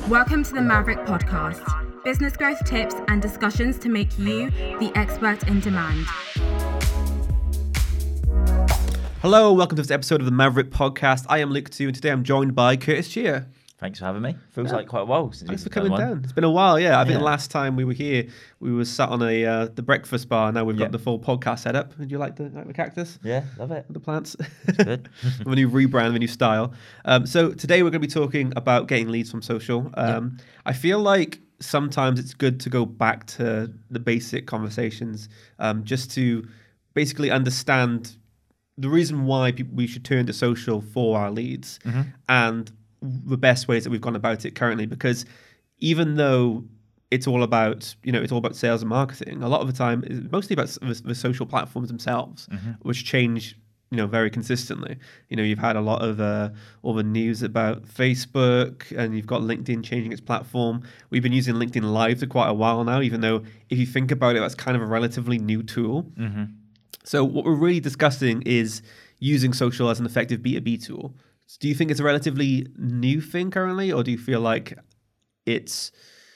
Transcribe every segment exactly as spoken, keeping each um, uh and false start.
Welcome to the Maverick Podcast, business growth tips and discussions to make you the expert in demand. Hello, welcome to this episode of the Maverick Podcast. I am Luke two, and today I'm joined by Curtis Chia. Thanks for having me. Feels yeah. like quite a while since Thanks for we've coming done down. one. It's been a while, yeah. I yeah. think the last time we were here, we were sat on a uh, the breakfast bar. Now we've yeah. got the full podcast set up. Did you like the, like the cactus? Yeah, love it. The plants? It's good. A new rebrand, a new style. Um, so today we're going to be talking about getting leads from social. Um, yeah. I feel like sometimes it's good to go back to the basic conversations um, just to basically understand the reason why people, we should turn to social for our leads mm-hmm. and the best ways that we've gone about it currently. Because even though it's all about, you know, it's all about sales and marketing, a lot of the time it's mostly about the, the social platforms themselves, mm-hmm. which change, you know, very consistently. You know, you've had a lot of uh, all the news about Facebook, and you've got LinkedIn changing its platform. We've been using LinkedIn Live for quite a while now, even though if you think about it, that's kind of a relatively new tool. Mm-hmm. So what we're really discussing is using social as an effective B two B tool. So do you think it's a relatively new thing currently, or do you feel like it's,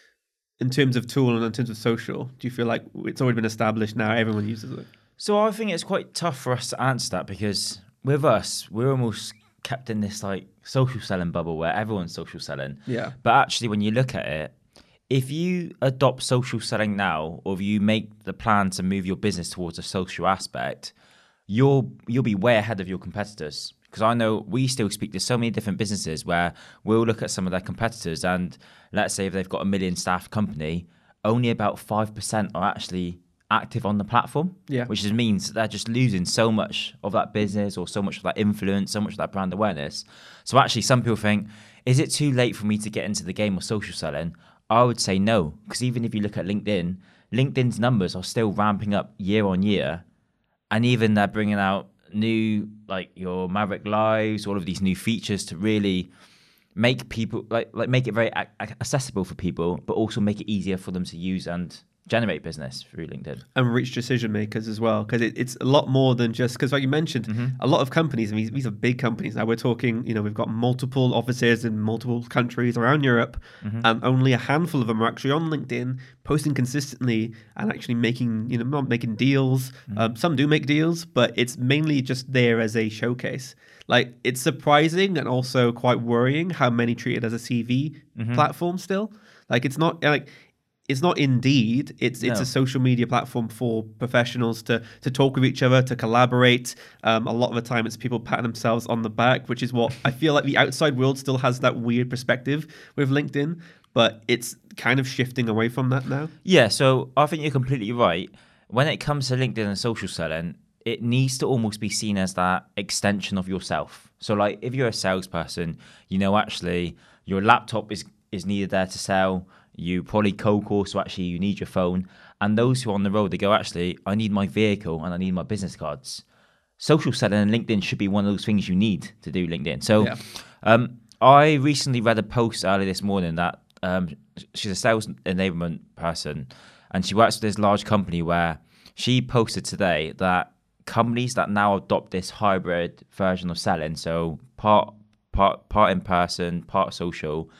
in terms of tool and in terms of social, do you feel like it's already been established now, everyone uses it? So I think it's quite tough for us to answer that, because with us, we're almost kept in this like social selling bubble where everyone's social selling. Yeah. But actually, when you look at it, if you adopt social selling now, or if you make the plan to move your business towards a social aspect, you'll you'll be way ahead of your competitors. Because I know we still speak to so many different businesses where we'll look at some of their competitors, and let's say if they've got a million staff company, only about five percent are actually active on the platform. Yeah. Which just means that they're just losing so much of that business, or so much of that influence, so much of that brand awareness. So actually, some people think, is it too late for me to get into the game of social selling? I would say no, because even if you look at LinkedIn, LinkedIn's numbers are still ramping up year on year, and even they're bringing out new, like your Maverick Lives, all of these new features to really make people like like make it very a- accessible for people, but also make it easier for them to use and generate business through LinkedIn and reach decision makers as well, because it, it's a lot more than just, because like you mentioned, mm-hmm. a lot of companies, and these, these are big companies now, we're talking, you know, we've got multiple offices in multiple countries around Europe, mm-hmm. and only a handful of them are actually on LinkedIn posting consistently and actually making, you know, not making deals. Mm-hmm. Um, some do make deals, but it's mainly just there as a showcase. Like, it's surprising and also quite worrying how many treat it as a C V mm-hmm. platform still. Like, it's not like It's not Indeed. It's it's no. a social media platform for professionals to to talk with each other, to collaborate. Um, a lot of the time, it's people patting themselves on the back, which is what I feel like the outside world still has that weird perspective with LinkedIn, but it's kind of shifting away from that now. Yeah, so I think you're completely right. When it comes to LinkedIn and social selling, it needs to almost be seen as that extension of yourself. So like if you're a salesperson, you know, actually your laptop is, is needed there to sell. You probably cold call, so actually you need your phone. And those who are on the road, they go, actually, I need my vehicle and I need my business cards. Social selling and LinkedIn should be one of those things you need to do LinkedIn. So Yeah. um, I recently read a post earlier this morning that um, she's a sales enablement person, and she works with this large company where she posted today that companies that now adopt this hybrid version of selling, so part part part in person, part social,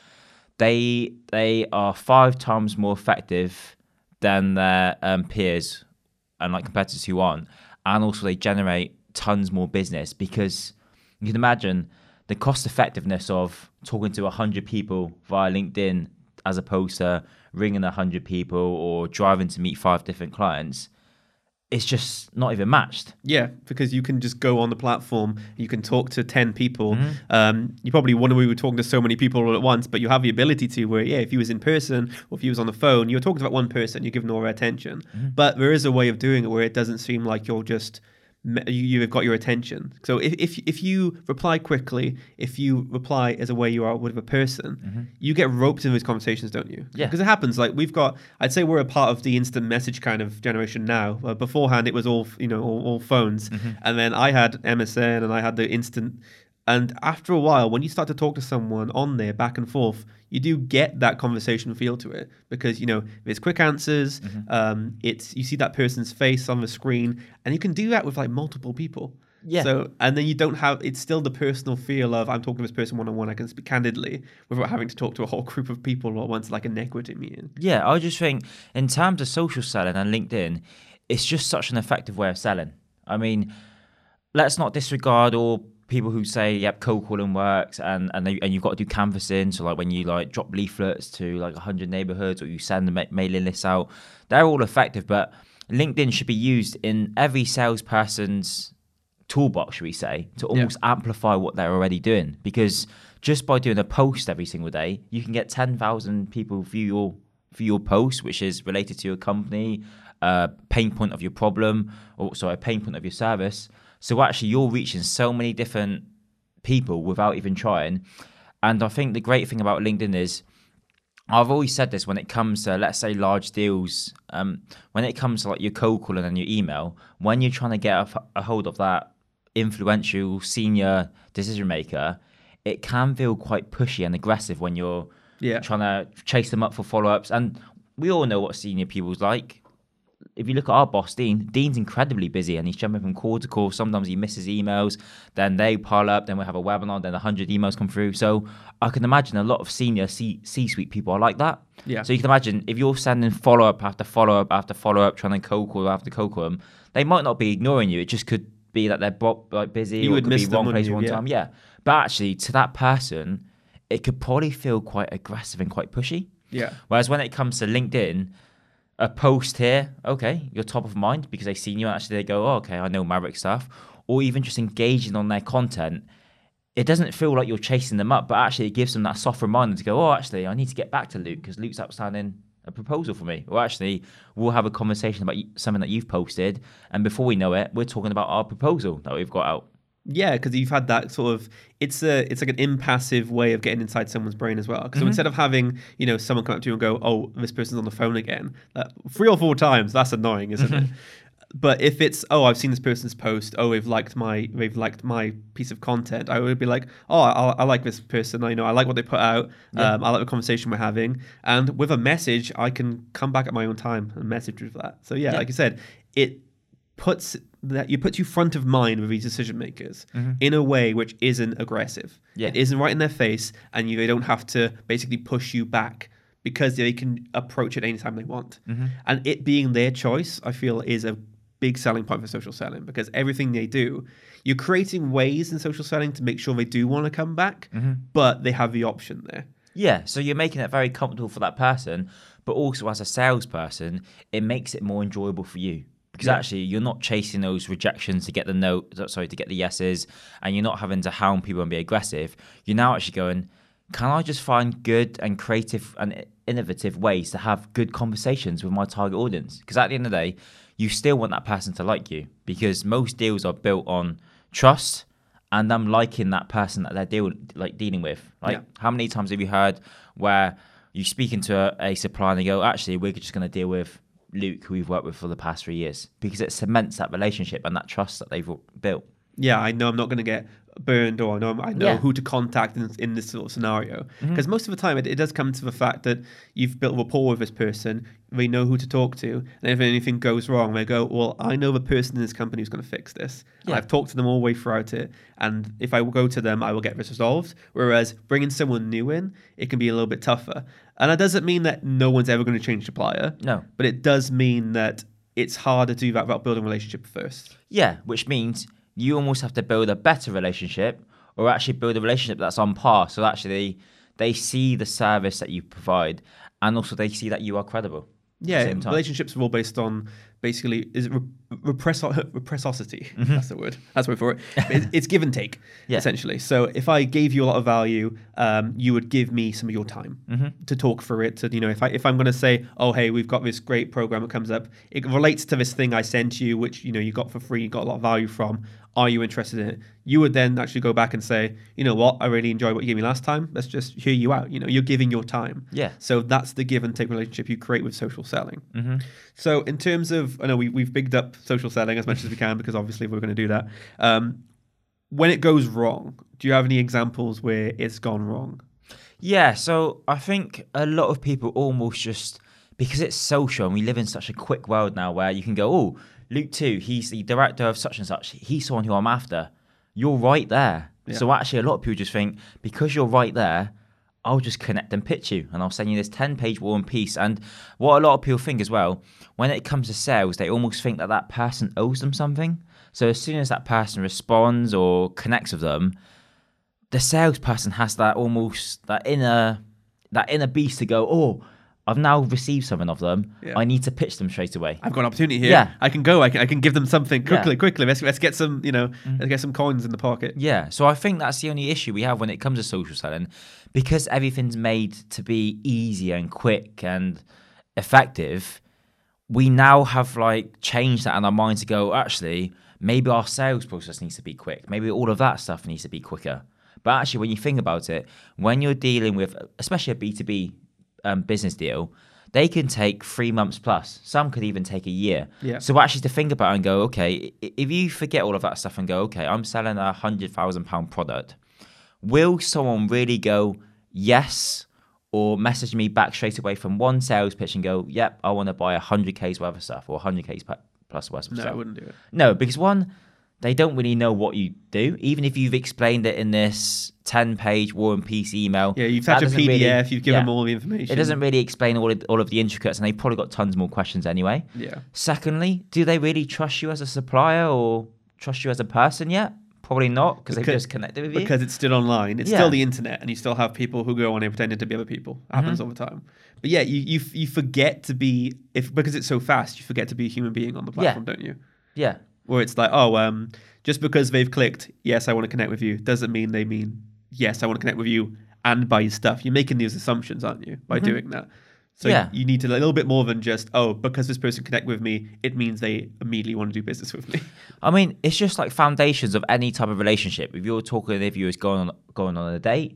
They they are five times more effective than their um, peers and like competitors who aren't, and also they generate tons more business, because you can imagine the cost effectiveness of talking to a hundred people via LinkedIn as opposed to ringing a hundred people or driving to meet five different clients. It's just not even matched. Yeah, because you can just go on the platform, you can talk to ten people. Mm-hmm. Um, you probably wonder why we were talking to so many people all at once, but you have the ability to where, yeah, if you was in person or if you was on the phone, you're talking to about one person, you're giving all their attention. Mm-hmm. But there is a way of doing it where it doesn't seem like you're just, you, you've got your attention. So if, if if you reply quickly, if you reply as a way you are with a person, Mm-hmm. you get roped in those conversations, don't you? Yeah. Because it happens. Like we've got, I'd say we're a part of the instant message kind of generation now. Uh, beforehand, it was all, you know, all, all phones. Mm-hmm. And then I had M S N and I had the instant. And after a while, when you start to talk to someone on there back and forth, you do get that conversation feel to it, because, you know, there's quick answers. Mm-hmm. Um, it's you see that person's face on the screen, and you can do that with like multiple people. Yeah. So, and then you don't have, it's still the personal feel of, I'm talking to this person one-on-one, I can speak candidly without having to talk to a whole group of people all at once, like a networking meeting. Yeah, I just think in terms of social selling and LinkedIn, it's just such an effective way of selling. I mean, let's not disregard all people who say, yep, cold calling works and and, they, and you've got to do canvassing. So like when you like drop leaflets to like one hundred neighborhoods or you send the ma- mailing lists out, they're all effective. But LinkedIn should be used in every salesperson's toolbox, should we say, to almost yeah. amplify what they're already doing. Because just by doing a post every single day, you can get ten thousand people view your view your post, which is related to your company, uh, pain point of your problem, or sorry, a pain point of your service. So actually, you're reaching so many different people without even trying. And I think the great thing about LinkedIn is, I've always said this when it comes to, let's say, large deals, um, when it comes to like your cold calling and your email, when you're trying to get a, a hold of that influential senior decision maker, it can feel quite pushy and aggressive when you're yeah. trying to chase them up for follow-ups. And we all know what senior people's like. If you look at our boss, Dean, Dean's incredibly busy and he's jumping from call to call. Sometimes he misses emails, then they pile up, then we have a webinar, then one hundred emails come through. So I can imagine a lot of senior C- C-suite people are like that. Yeah. So you can imagine if you're sending follow-up after follow-up after follow-up, trying to cold call after cold call them, they might not be ignoring you. It just could be that they're bo- like busy you or would could miss be them, wrong place, you? wrong Yeah. time. Yeah. But actually, to that person, it could probably feel quite aggressive and quite pushy. Yeah. Whereas when it comes to LinkedIn, a post here, okay, you're top of mind because they've seen you and actually they go, oh, okay, I know Maverick stuff. Or even just engaging on their content, it doesn't feel like you're chasing them up, but actually it gives them that soft reminder to go, oh, actually, I need to get back to Luke because Luke's outstanding a proposal for me. Or actually, we'll have a conversation about something that you've posted, and before we know it, we're talking about our proposal that we've got out. Yeah, because you've had that sort of, it's a, it's like an impassive way of getting inside someone's brain as well. Because mm-hmm. so instead of having, you know, someone come up to you and go, oh, this person's on the phone again, uh, three or four times, that's annoying, isn't mm-hmm. it? But if it's, oh, I've seen this person's post, oh, they've liked my, they've liked my piece of content, I would be like, oh, I, I like this person, I know, I like what they put out, yeah. um, I like the conversation we're having, and with a message, I can come back at my own time and message with that. So yeah, yeah. like I said, it puts that you put you front of mind with these decision makers mm-hmm. in a way which isn't aggressive. Yeah. It isn't right in their face, and you, they don't have to basically push you back because they can approach it anytime they want. Mm-hmm. And it being their choice, I feel, is a big selling point for social selling, because everything they do, you're creating ways in social selling to make sure they do want to come back, mm-hmm. but they have the option there. Yeah, so you're making it very comfortable for that person, but also as a salesperson, it makes it more enjoyable for you. Because yeah. actually, you're not chasing those rejections to get the no, sorry, to get the yeses, and you're not having to hound people and be aggressive. You're now actually going, can I just find good and creative and innovative ways to have good conversations with my target audience? Because at the end of the day, you still want that person to like you, because most deals are built on trust and them liking that person that they're deal, like dealing with. Like, yeah. how many times have you heard where you speak into a, a supplier and they go, actually, we're just going to deal with Luke, who we've worked with for the past three years, because it cements that relationship and that trust that they've built. Yeah, I know I'm not going to get burned, or I know I know yeah. who to contact in, in this sort of scenario. Because mm-hmm. most of the time, it, it does come to the fact that you've built rapport with this person, they know who to talk to, and if anything goes wrong, they go, well, I know the person in this company who's going to fix this. Yeah. I've talked to them all the way throughout it, and if I go to them, I will get this resolved. Whereas bringing someone new in, it can be a little bit tougher. And that doesn't mean that no one's ever going to change supplier. No. But it does mean that it's harder to do that without building a relationship first. Yeah, which means you almost have to build a better relationship, or actually build a relationship that's on par. So actually they see the service that you provide, and also they see that you are credible. Yeah, relationships are all based on, basically, is it repress, reciprocity? Mm-hmm. That's the word. That's the word for it. It's, it's give and take, yeah. essentially. So if I gave you a lot of value, um, you would give me some of your time mm-hmm. to talk through it. To, you know, if I if I'm going to say, oh hey, we've got this great program that comes up, it relates to this thing I sent you, which you know you got for free, you got a lot of value from. Are you interested in it? You would then actually go back and say, you know what, I really enjoyed what you gave me last time. Let's just hear you out. You know, you're giving your time. Yeah. So that's the give and take relationship you create with social selling. Mm-hmm. So in terms of, I know we, we've bigged up social selling as much as we can, because obviously we're going to do that. Um, when it goes wrong, do you have any examples where it's gone wrong? Yeah. So I think a lot of people almost just, because it's social and we live in such a quick world now where you can go, oh, Luke too, he's the director of such and such. He's someone who I'm after. You're right there. Yeah. So actually, a lot of people just think, because you're right there, I'll just connect and pitch you, and I'll send you this ten-page War and Peace. And what a lot of people think as well, when it comes to sales, they almost think that that person owes them something. So as soon as that person responds or connects with them, the salesperson has that almost that inner that inner beast to go, oh, I've now received something of them. Yeah. I need to pitch them straight away. I've got an opportunity here. Yeah. I can go. I can. I can give them something quickly. Yeah. Quickly. Let's let's get some. You know. Mm-hmm. Let's get some coins in the pocket. Yeah. So I think that's the only issue we have when it comes to social selling, because everything's made to be easy and quick and effective. We now have like changed that in our mind to go, actually, maybe our sales process needs to be quick. Maybe all of that stuff needs to be quicker. But actually, when you think about it, when you're dealing with, especially a B two B um, business deal, they can take three months plus. Some could even take a year. Yeah. So actually to think about it and go, okay, if you forget all of that stuff and go, okay, I'm selling a one hundred thousand pounds product, will someone really go, yes, or message me back straight away from one sales pitch and go, yep, I want to buy one hundred K's worth of stuff or one hundred K's plus worth of no, stuff? No, I wouldn't do it. No, because one, they don't really know what you do, even if you've explained it in this ten-page War and Peace email. Yeah, you've attached a P D F, really, you've given yeah, them all the information. It doesn't really explain all of, all of the intricates, and they've probably got tons more questions anyway. Yeah. Secondly, do they really trust you as a supplier or trust you as a person yet? Probably not, because they've just connected with you. Because it's still online. It's yeah. still the internet, and you still have people who go on and pretending to be other people. It happens mm-hmm. all the time. But yeah, you, you you forget to be, if because it's so fast, you forget to be a human being on the platform, yeah. don't you? Yeah. Where it's like, oh, um, just because they've clicked, yes, I want to connect with you, doesn't mean they mean, yes, I want to connect with you and buy your stuff. You're making these assumptions, aren't you, by mm-hmm. doing that? So yeah. you need to a little bit more than just, oh, because this person connect with me, it means they immediately want to do business with me. I mean, it's just like foundations of any type of relationship. If you're talking, if you was going on going on a date,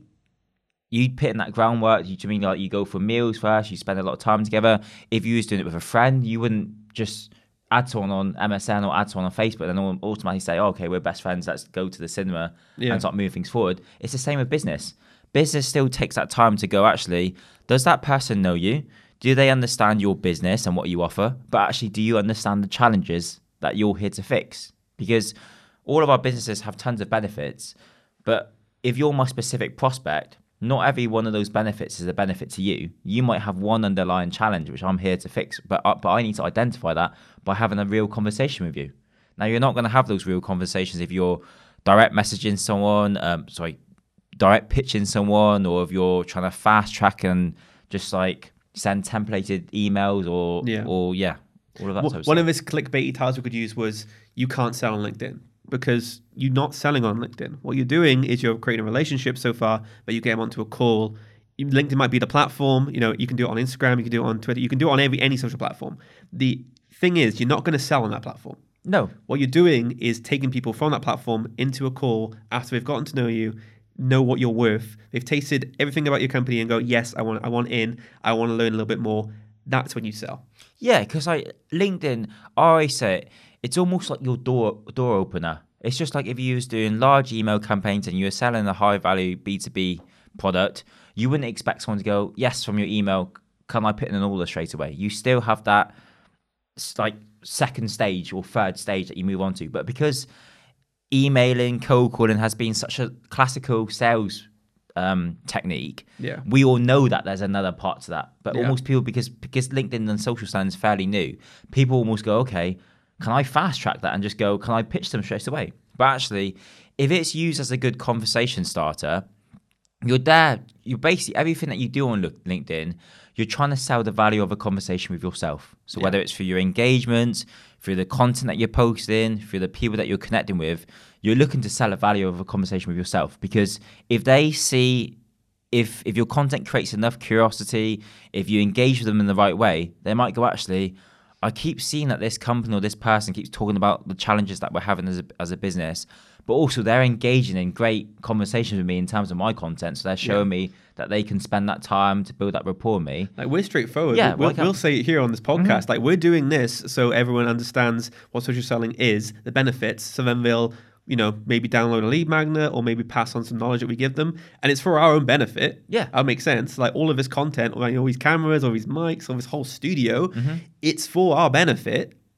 you put in that groundwork. You mean like you go for meals first, you spend a lot of time together. If you was doing it with a friend, you wouldn't just add someone on M S N or add someone on Facebook and then automatically say, oh, okay, we're best friends, let's go to the cinema yeah. and start moving things forward. It's the same with business. Business still takes that time to go, actually, does that person know you? Do they understand your business and what you offer? But actually, do you understand the challenges that you're here to fix? Because all of our businesses have tons of benefits, but if you're my specific prospect, not every one of those benefits is a benefit to you. You might have one underlying challenge, which I'm here to fix, but, uh, but I need to identify that by having a real conversation with you. Now, you're not going to have those real conversations if you're direct messaging someone, um, sorry, direct pitching someone, or if you're trying to fast track and just like send templated emails or, yeah, or, yeah all of that well, sort of One stuff. of his clickbaity titles we could use was, you can't sell on LinkedIn. Because you're not selling on LinkedIn. What you're doing is you're creating a relationship so far, but you get them onto a call. LinkedIn might be the platform. You know, you can do it on Instagram, you can do it on Twitter, you can do it on every any social platform. The thing is, you're not going to sell on that platform. No. What you're doing is taking people from that platform into a call after they've gotten to know you, know what you're worth. They've tasted everything about your company and go, yes, I want, I want in. I want to learn a little bit more. That's when you sell. Yeah, because like LinkedIn, I always say it, it's almost like your door door opener. It's just like if you was doing large email campaigns and you were selling a high value B two B product, you wouldn't expect someone to go, yes, from your email, can I put in an order straight away? You still have that like second stage or third stage that you move on to. But because emailing, cold calling has been such a classical sales um, technique, yeah. we all know that there's another part to that. But yeah. almost people, because because LinkedIn and social selling is fairly new, people almost go, okay, can I fast track that and just go, can I pitch them straight away? But actually, if it's used as a good conversation starter, you're there, you're basically, everything that you do on LinkedIn, you're trying to sell the value of a conversation with yourself. So yeah. whether it's through your engagement, through the content that you're posting, through the people that you're connecting with, you're looking to sell the value of a conversation with yourself. Because if they see, if if your content creates enough curiosity, if you engage with them in the right way, they might go, actually, I keep seeing that this company or this person keeps talking about the challenges that we're having as a, as a business, but also they're engaging in great conversations with me in terms of my content. So they're showing yeah. me that they can spend that time to build that rapport with me. Like, we're straightforward. Yeah, we'll, we'll say it here on this podcast. Mm-hmm. Like, we're doing this so everyone understands what social selling is, the benefits. So then they'll, you know, maybe download a lead magnet or maybe pass on some knowledge that we give them. And it's for our own benefit. Yeah. That makes sense. Like, all of this content, like all these cameras, all these mics, all this whole studio, mm-hmm. it's for our benefit.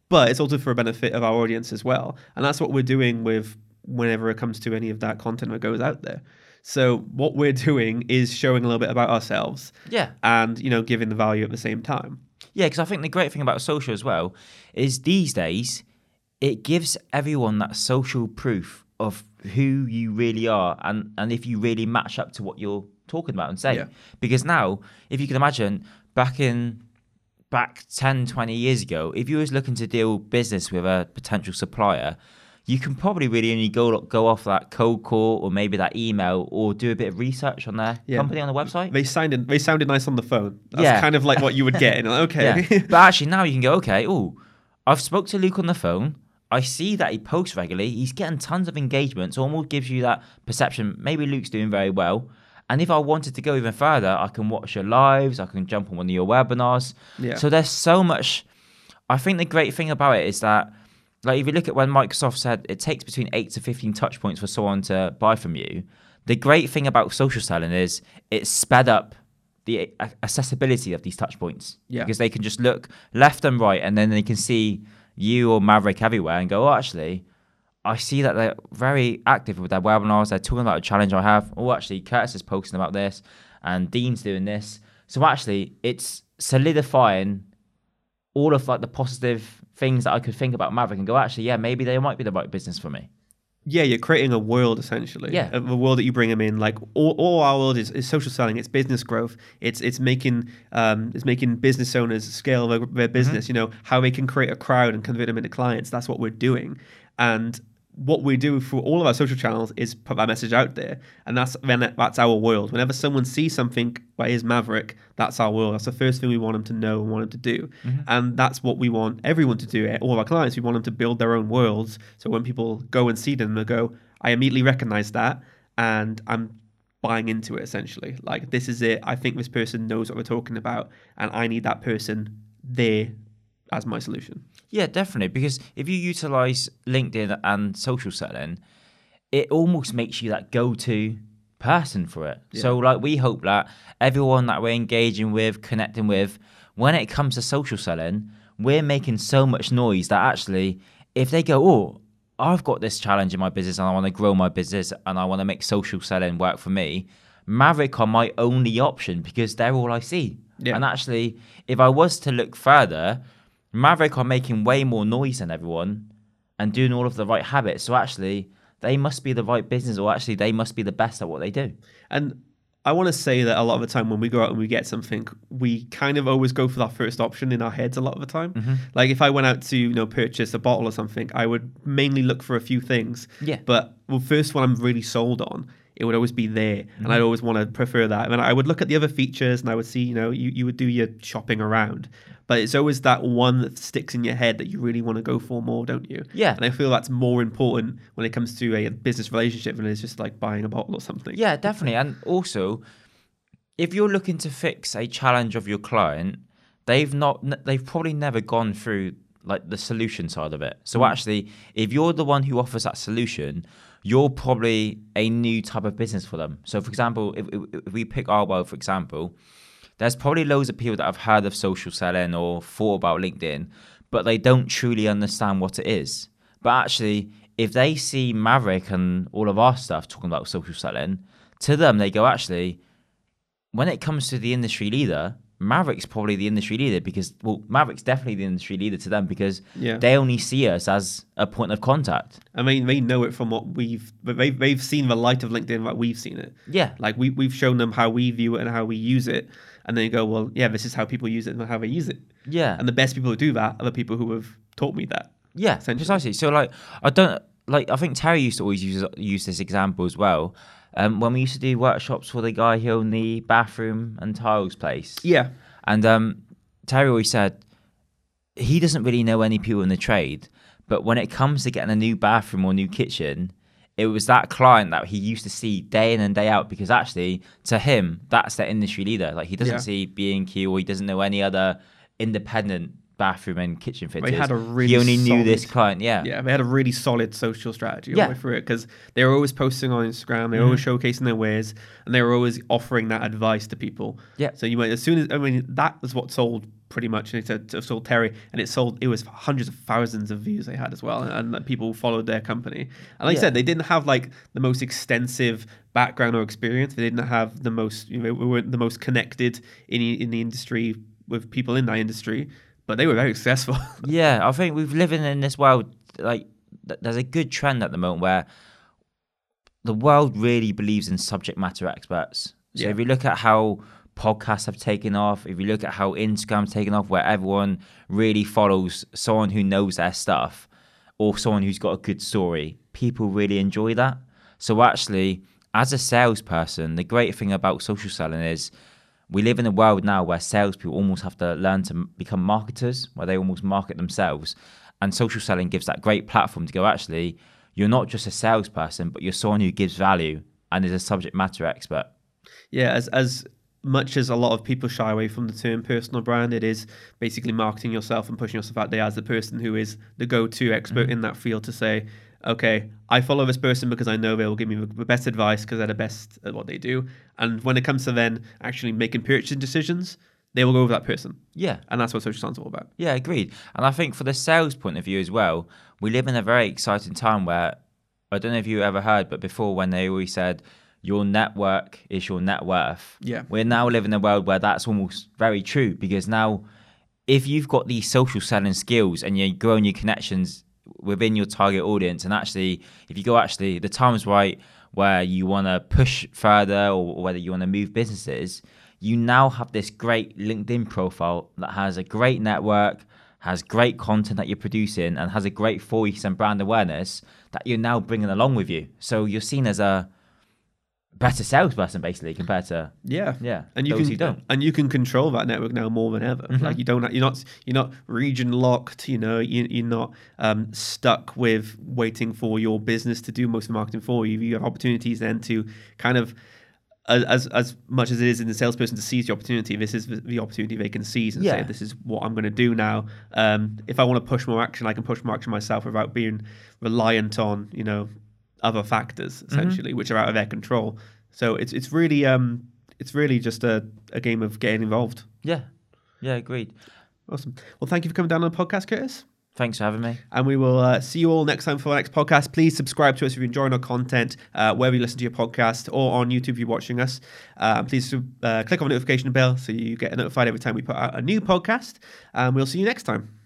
but it's also for a benefit of our audience as well. And that's what we're doing with whenever it comes to any of that content that goes out there. So what we're doing is showing a little bit about ourselves, Yeah. and you know, giving the value at the same time. Yeah, because I think the great thing about social as well is these days it gives everyone that social proof of who you really are, and, and if you really match up to what you're talking about and saying. Yeah. Because now, if you can imagine, back in back ten, twenty years ago, if you was looking to deal business with a potential supplier, you can probably really only go go off that cold call or maybe that email or do a bit of research on their Yeah. company on the website. They sounded they sounded nice on the phone. That's Yeah. kind of like what you would get. And like, okay. Yeah. But actually now you can go, okay, oh, I've spoke to Luke on the phone. I see that he posts regularly. He's getting tons of engagement. So almost gives you that perception, maybe Luke's doing very well. And if I wanted to go even further, I can watch your lives. I can jump on one of your webinars. Yeah. So there's so much. I think the great thing about it is that, like, if you look at when Microsoft said it takes between eight to fifteen touch points for someone to buy from you, the great thing about social selling is it's sped up the accessibility of these touch points. Yeah. Because they can just look left and right, and then they can see you or Maverick everywhere and go, oh, actually, I see that they're very active with their webinars. They're talking about a challenge I have. Oh, actually, Curtis is posting about this, and Dean's doing this. So actually, it's solidifying all of like the positive things that I could think about Maverick and go, actually, yeah, maybe they might be the right business for me. Yeah, you're creating a world essentially. Yeah. A, a world that you bring them in. Like all, all our world is, is social selling. It's business growth. It's it's making um it's making business owners scale their, their business. Mm-hmm. You know, how they can create a crowd and convert them into clients. That's what we're doing. And what we do for all of our social channels is put that message out there, and that's then that's our world. Whenever someone sees something by his Maverick, that's our world. That's the first thing we want them to know and want them to do, mm-hmm. and that's what we want everyone to do. All of our clients, we want them to build their own worlds. So when people go and see them, they go, "I immediately recognize that, and I'm buying into it." Essentially, like this is it. I think this person knows what we're talking about, and I need that person there as my solution. Yeah, definitely. Because if you utilize LinkedIn and social selling, it almost makes you that go-to person for it. Yeah. So like we hope that everyone that we're engaging with, connecting with, when it comes to social selling, we're making so much noise that actually if they go, oh, I've got this challenge in my business and I want to grow my business and I want to make social selling work for me, Maverick are my only option because they're all I see. Yeah. And actually, if I was to look further, Maverick are making way more noise than everyone and doing all of the right habits. So actually, they must be the right business, or actually, they must be the best at what they do. And I want to say that a lot of the time when we go out and we get something, we kind of always go for that first option in our heads a lot of the time. Mm-hmm. Like if I went out to, you know, purchase a bottle or something, I would mainly look for a few things. Yeah. But well, first one I'm really sold on, it would always be there. Mm-hmm. And I'd always want to prefer that. And I would look at the other features and I would see, you know, you, you would do your shopping around. But it's always that one that sticks in your head that you really want to go for more, don't you? Yeah. And I feel that's more important when it comes to a business relationship than it's just like buying a bottle or something. Yeah, definitely. And also, if you're looking to fix a challenge of your client, they've not, they've probably never gone through like the solution side of it. So mm. actually, if you're the one who offers that solution, you're probably a new type of business for them. So for example, if, if we pick our world, for example, there's probably loads of people that have heard of social selling or thought about LinkedIn, but they don't truly understand what it is. But actually, if they see Maverick and all of our stuff talking about social selling, to them, they go, actually, when it comes to the industry leader, Maverick's probably the industry leader because, well, Maverick's definitely the industry leader to them because yeah. they only see us as a point of contact. I mean, they know it from what we've, they've, they've seen the light of LinkedIn like we've seen it. Yeah. Like we, we've shown them how we view it and how we use it. And then you go, well, yeah, this is how people use it and how they use it. Yeah. And the best people who do that are the people who have taught me that. Yeah, precisely. So like, I don't, like, I think Terry used to always use, use this example as well. Um, when we used to do workshops for the guy who owned the bathroom and tiles place. Yeah. And um, Terry always said he doesn't really know any people in the trade, but when it comes to getting a new bathroom or new kitchen, it was that client that he used to see day in and day out because actually, to him, that's the industry leader. Like he doesn't yeah. see B and Q or he doesn't know any other independent bathroom and kitchen fitters. They had a really he only solid, knew this client, yeah. Yeah, they had a really solid social strategy all yeah. the way through it because they were always posting on Instagram, they were mm-hmm. always showcasing their wares, and they were always offering that advice to people. Yeah. So you might, as soon as, I mean, that was what sold pretty much to, to sold Terry, and it sold. It was hundreds of thousands of views they had as well, and, and people followed their company. And like yeah. I said, they didn't have like the most extensive background or experience. They didn't have the most, you know, we weren't the most connected in in the industry with people in that industry, but they were very successful. Yeah, I think we're living in this world. Like, th- there's a good trend at the moment where the world really believes in subject matter experts. So yeah. if you look at how podcasts have taken off, if you look at how Instagram's taken off, where everyone really follows someone who knows their stuff or someone who's got a good story, people really enjoy that. So actually, as a salesperson, the great thing about social selling is we live in a world now where salespeople almost have to learn to become marketers, where they almost market themselves. And social selling gives that great platform to go, actually, you're not just a salesperson, but you're someone who gives value and is a subject matter expert. Yeah, as as much as a lot of people shy away from the term personal brand, it is basically marketing yourself and pushing yourself out there as the person who is the go-to expert mm-hmm. in that field to say, okay, I follow this person because I know they will give me the best advice because they're the best at what they do. And when it comes to then actually making purchasing decisions, they will go with that person. Yeah. And that's what social selling is all about. Yeah, agreed. And I think for the sales point of view as well, we live in a very exciting time where, I don't know if you ever heard, but before when they always said, your network is your net worth. Yeah. We're now living in a world where that's almost very true, because now if you've got these social selling skills and you're growing your connections within your target audience, and actually, if you go, actually, the time is right where you want to push further or whether you want to move businesses, you now have this great LinkedIn profile that has a great network, has great content that you're producing, and has a great voice and brand awareness that you're now bringing along with you. So you're seen as a better salesperson basically compared to yeah yeah and you those can who don't. And you can control that network now more than ever. Mm-hmm. Like you don't you're not you're not region locked, you know, you, you're not um stuck with waiting for your business to do most of the marketing for you. You have opportunities then to kind of as as much as it is in the salesperson to seize the opportunity, this is the opportunity they can seize and yeah. say, this is what I'm going to do now. Um if I want to push more action, I can push more action myself without being reliant on, you know, other factors essentially, mm-hmm. which are out of their control. So it's it's really um it's really just a, a game of getting involved. Yeah, yeah, agreed. Awesome. Well, thank you for coming down on the podcast, Curtis. Thanks for having me. And we will uh, see you all next time for our next podcast. Please subscribe to us if you're enjoying our content, uh, wherever you listen to your podcast, or on YouTube if you're watching us. Uh, please uh, click on the notification bell so you get notified every time we put out a new podcast. And we'll see you next time.